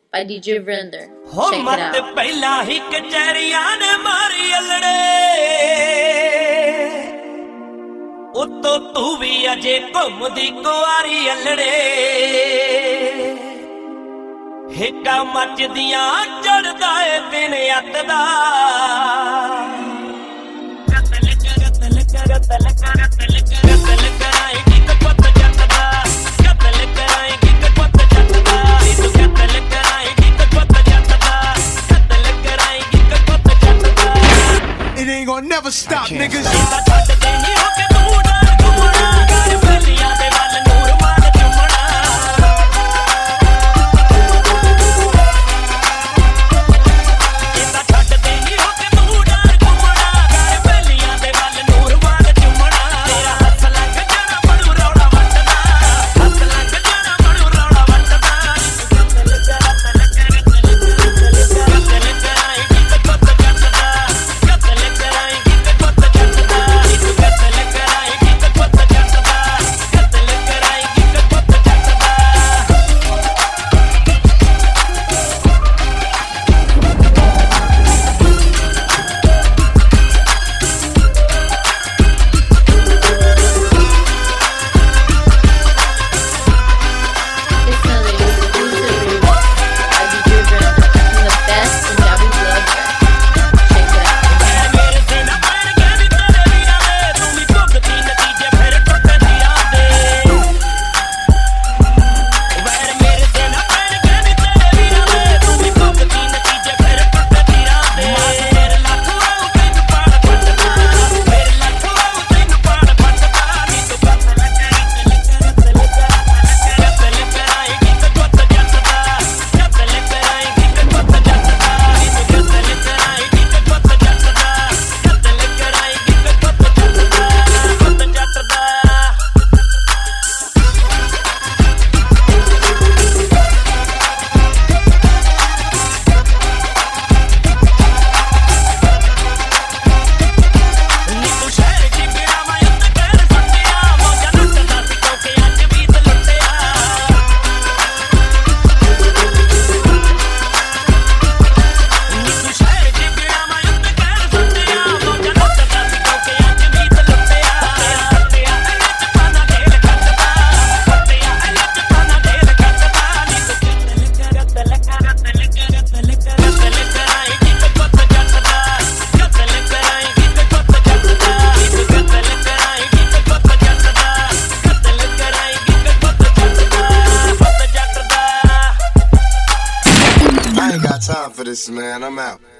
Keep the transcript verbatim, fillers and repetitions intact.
by D J Vrinder. Check it out. ਪਹਿਲਾਂ ਹੀ ਕਚਹਿਰੀਆਂ ਨੇ ਮਾਰੀ ਅਲੜੇ ਉੱਤੋਂ ਤੂੰ ਵੀ ਅਜੇ ਘੁੰਮਦੀ ਕੁਆਰੀ ਅਲੜੇ ਹਿੱਕਾਂ ਮੱਚਦੀਆਂ ਚੜਦਾ ਏ ਦਿਨ ਅੱਤ ਦਾ ਕਤਲ ਕਤਲ ਕਤਲ ਕਤਲ ਕਤਲ ਕਰਾਏਗੀ ਕਪੱਤ ਜੱਟ ਦਾ ਕਤਲ ਕਰਾਏਗੀ ਕਪੱਤ ਜੱਟ ਦਾ ਤੂੰ ਕਤਲ ਕਰਾਏਗੀ ਕਪੱਤ ਜੱਟ ਦਾ ਕਤਲ ਕਰਾਏਗੀ ਕਪੱਤ ਜੱਟ ਦਾ It ain't gonna never stop, niggas. Time for this, man. I'm out.